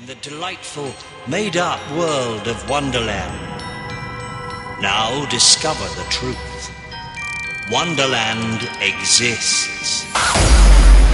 the delightful, made-up world of Wonderland. Now discover the truth. Wonderland exists.